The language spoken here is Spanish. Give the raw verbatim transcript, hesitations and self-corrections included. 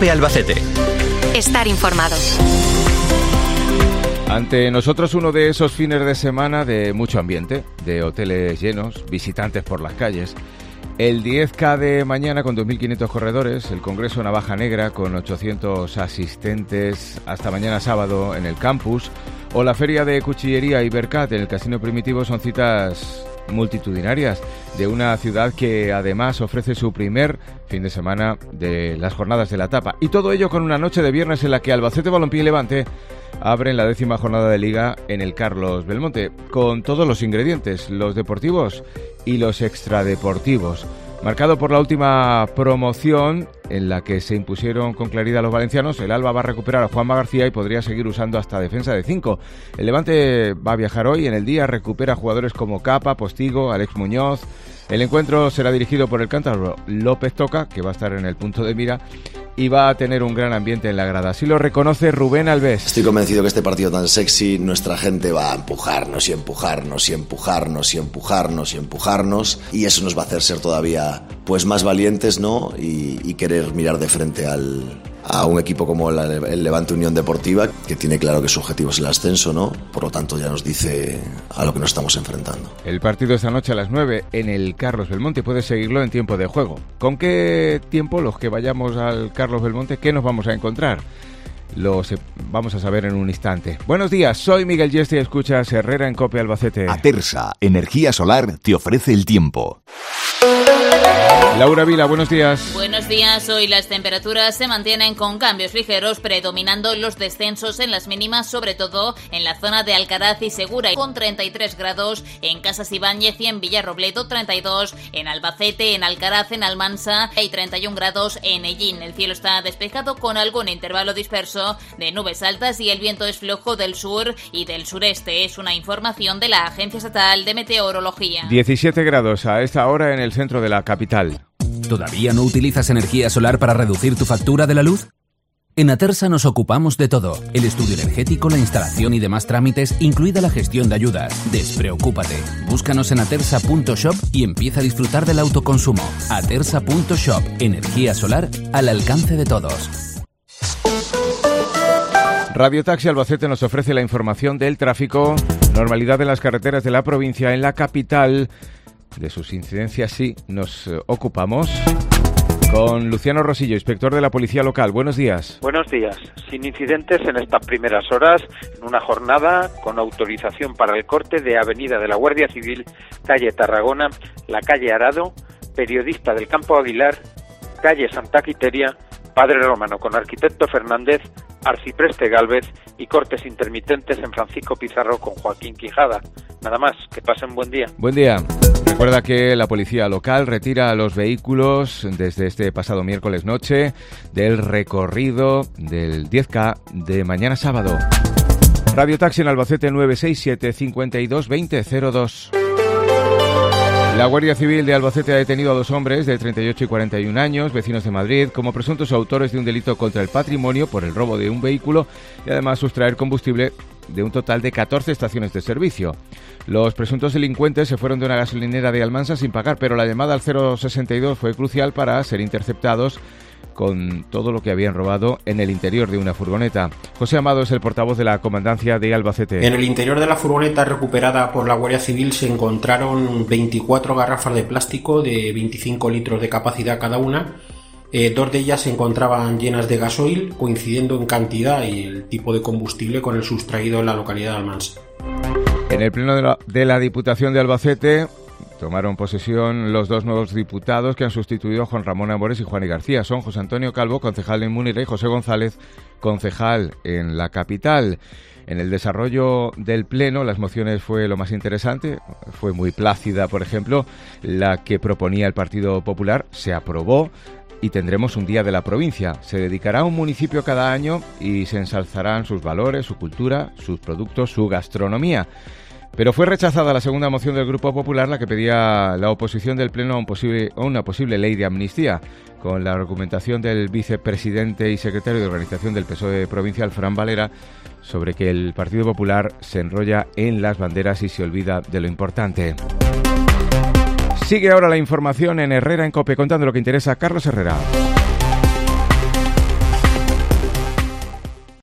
COPE Albacete. Estar informado. Ante nosotros uno de esos fines de semana de mucho ambiente, de hoteles llenos, visitantes por las calles. El diez K de mañana con dos mil quinientos corredores, el Congreso Navaja Negra con ochocientos asistentes hasta mañana sábado en el campus, o la Feria de Cuchillería Ibercat en el Casino Primitivo son citas multitudinarias de una ciudad que además ofrece su primer fin de semana de las jornadas de la etapa. Y todo ello con una noche de viernes en la que Albacete Balompié y Levante abren la décima jornada de Liga en el Carlos Belmonte, con todos los ingredientes, los deportivos y los extradeportivos. Marcado por la última promoción en la que se impusieron con claridad los valencianos, el Alba va a recuperar a Juanma García y podría seguir usando hasta defensa de cinco. El Levante va a viajar hoy en el día, recupera jugadores como Capa, Postigo, Alex Muñoz. El encuentro será dirigido por el cántabro López Toca, que va a estar en el punto de mira, y va a tener un gran ambiente en la grada. Así lo reconoce Rubén Alves. Estoy convencido que este partido tan sexy, nuestra gente va a empujarnos y empujarnos y empujarnos y empujarnos y empujarnos, y eso nos va a hacer ser todavía pues más valientes, ¿no? Y, y querer mirar de frente al, a un equipo como la, el Levante Unión Deportiva, que tiene claro que su objetivo es el ascenso, ¿no? Por lo tanto ya nos dice a lo que nos estamos enfrentando. El partido esta noche a las nueve en el Carlos Belmonte. Puedes seguirlo en tiempo de juego. ¿Con qué tiempo los que vayamos al Carlos Belmonte, qué nos vamos a encontrar? Lo se- vamos a saber en un instante. Buenos días, soy Miguel Yeste y escuchas Herrera en COPE Albacete. Atersa Energía Solar te ofrece el tiempo. Laura Vila, buenos días. Buenos días. Hoy las temperaturas se mantienen con cambios ligeros, predominando los descensos en las mínimas, sobre todo en la zona de Alcaraz y Segura, con treinta y tres grados en Casas Ibáñez y en Villarrobledo, treinta y dos en Albacete, en Alcaraz, en Almansa y treinta y un grados en Ellín. El cielo está despejado con algún intervalo disperso de nubes altas y el viento es flojo del sur y del sureste. Es una información de la Agencia Estatal de Meteorología. diecisiete grados a esta hora en el centro de la capital. ¿Todavía no utilizas energía solar para reducir tu factura de la luz? En Atersa nos ocupamos de todo. El estudio energético, la instalación y demás trámites, incluida la gestión de ayudas. Despreocúpate. Búscanos en atersa punto shop y empieza a disfrutar del autoconsumo. atersa punto shop. Energía solar al alcance de todos. Radio Taxi Albacete nos ofrece la información del tráfico, normalidad en las carreteras de la provincia, en la capital. De sus incidencias sí nos eh, ocupamos con Luciano Rosillo, inspector de la Policía Local. Buenos días. Buenos días. Sin incidentes en estas primeras horas, en una jornada con autorización para el corte de Avenida de la Guardia Civil, calle Tarragona, la calle Arado, Periodista del Campo Aguilar, calle Santa Quiteria, Padre Romano con Arquitecto Fernández, Arcipreste Gálvez y cortes intermitentes en Francisco Pizarro con Joaquín Quijada. Nada más, que pasen buen día. Buen día. Recuerda que la Policía Local retira a los vehículos desde este pasado miércoles noche del recorrido del diez K de mañana sábado. Radio Taxi en Albacete nueve seis siete, cinco dos dos cero cero dos. La Guardia Civil de Albacete ha detenido a dos hombres de treinta y ocho y cuarenta y un años, vecinos de Madrid, como presuntos autores de un delito contra el patrimonio por el robo de un vehículo y además sustraer combustible de un total de catorce estaciones de servicio. Los presuntos delincuentes se fueron de una gasolinera de Almansa sin pagar, pero la llamada al cero sesenta y dos fue crucial para ser interceptados con todo lo que habían robado en el interior de una furgoneta. José Amado es el portavoz de la Comandancia de Albacete. En el interior de la furgoneta recuperada por la Guardia Civil se encontraron veinticuatro garrafas de plástico de veinticinco litros de capacidad cada una. Eh, dos de ellas se encontraban llenas de gasoil, coincidiendo en cantidad y el tipo de combustible con el sustraído en la localidad de Almansa. En el pleno de la, de la Diputación de Albacete tomaron posesión los dos nuevos diputados que han sustituido a Juan Ramón Amores y Juan y García. Son José Antonio Calvo, concejal en Múnira, y José González, concejal en la capital. En el desarrollo del pleno, las mociones fue lo más interesante, fue muy plácida, por ejemplo, la que proponía el Partido Popular, se aprobó y tendremos un día de la provincia. Se dedicará a un municipio cada año y se ensalzarán sus valores, su cultura, sus productos, su gastronomía. Pero fue rechazada la segunda moción del Grupo Popular, la que pedía la oposición del Pleno a, un posible, a una posible ley de amnistía, con la argumentación del vicepresidente y secretario de Organización del P S O E provincial, Fran Valera, sobre que el Partido Popular se enrolla en las banderas y se olvida de lo importante. Sigue ahora la información en Herrera en COPE, contando lo que interesa a Carlos Herrera.